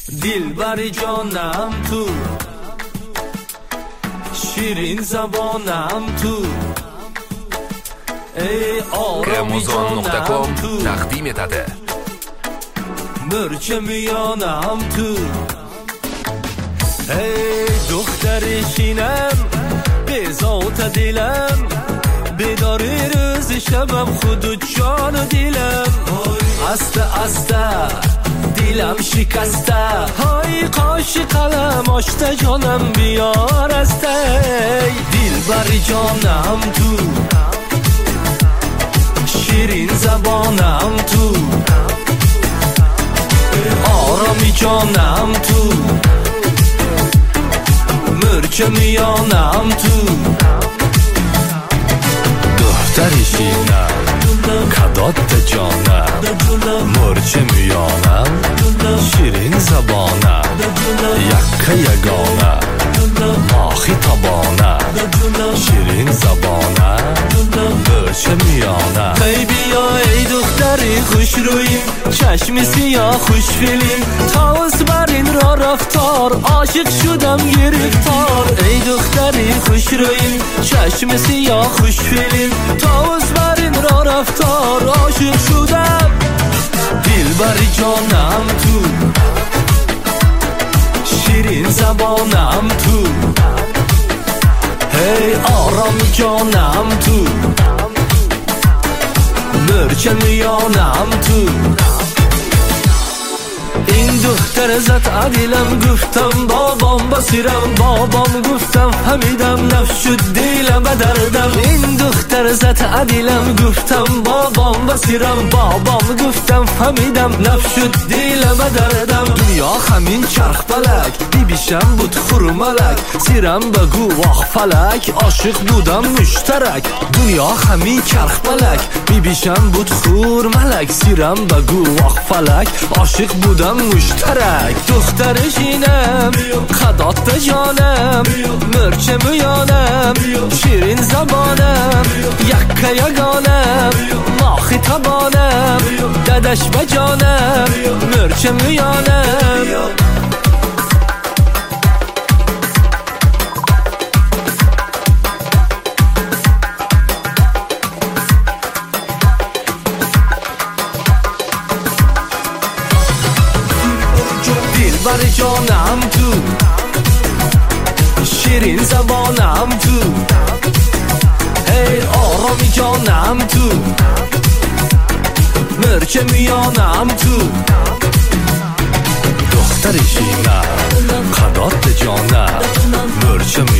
دلبر جانم تو، شیرین زبانم تو، ای آرامی جانم تو، تقدیم داده مرچ میانم تو، ای دختر شینم به ذات دلم، بیداری روز شبم خود و جان و دلم، استه استه دلم شکسته، های قاش قلم آشته جانم بیار استه، دلبر جانم تو، شیرین زبانم تو، آرامی جانم تو، مرچ میانم تو، دختر شینم کدات جانم، مرچ میانم، شیرین زبانم، یکه یگانه ماخی تبانه، شیرین زبانم، مرچ میانم. ای بیا ای دختری خوش رویم، چشم سیاه خوش فیلیم، تاوز بر این را رفتار، عاشق شدم گرفتار. ای دختری خوش رویم، چشم سیاه خوش فیلیم، تاوز بر این را رفتار، عاشق شدم. دلبر جانم تو، شیرین زبانم تو، هی آرام جانم تو، مرچ میانم تو. این دختر زد عدیلم، گفتم بابام بسیرم، بابام گفتم فهمیدم، نفس شد دیلم به دردم. این دختر زد عدیلم، گفتم بابام بسیرم، بابام گفتم فهمیدم، نفس شد دیلم به دردم. دنیا همین چرخ پلک، بیبیشم بود خورملک، سیرم بگو واخ فلک، عاشق بودم مشترک. دنیا همین چرخ پلک، بیبیشم بود خورملک، سیرم بگو واخ فلک، عاشق بودم مشترک. دختر شینم خدات جانم، مرچ میانم، شیرین زبانم، یکه یگانم ماخی تبانم، ددش بجانم، مرچ میانم. دلبر جانم تو، شیرین زبانم تو، ای آرامی جانم تو، مرچ میانم تو. دختر شینم خدات جانم، مرچ